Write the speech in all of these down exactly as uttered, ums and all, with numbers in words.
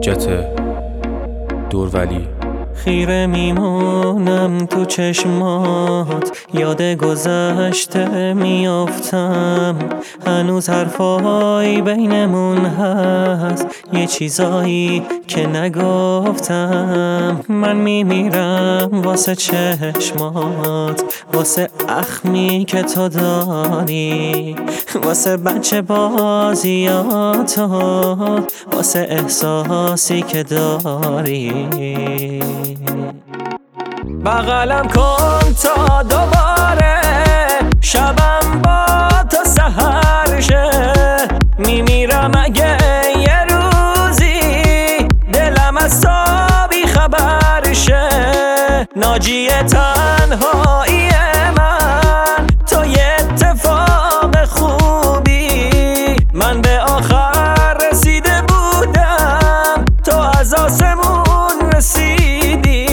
حجت دورولی. خیره میمونم تو چشمات، یاد گذشته میافتم. هنوز حرفایی بینمون هست، یه چیزایی که نگفتم. من میمیرم واسه چشمات، واسه اخمی که تو داری، واسه بچه بازیاتو، واسه احساسی که داری. بغلم کن تا دوباره شبم با تو سحر شه. میمیرم اگه یه روزی دلم از تو بی خبر شه. ناجی تنهایی من تو یه اتفاق خوبی. من به آخر رسیده بودم، تو از آسمون رسیدی.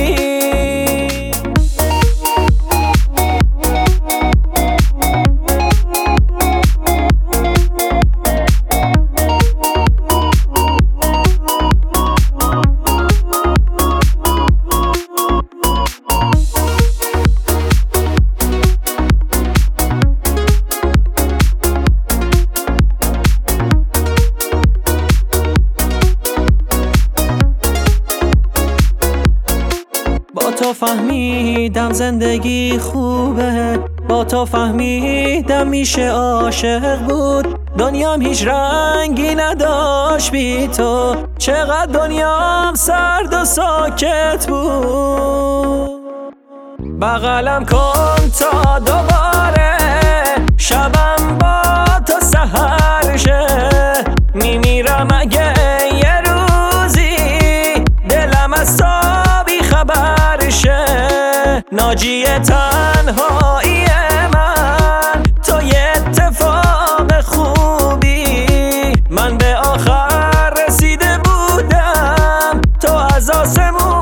با تو فهمیدم زندگی خوبه، با تو فهمیدم میشه عاشق بود. دنیام هیچ رنگی نداشت بی تو، چقدر دنیام سرد و ساکت بود. بغلم کن تا دوباره شبم با تو سحر شه. میمیرم اگه یه روزی دلم از تو بی خبر شه. ناجی تنهایی من تو یه اتفاق خوبی. من به آخر رسیده بودم، تو از آسمون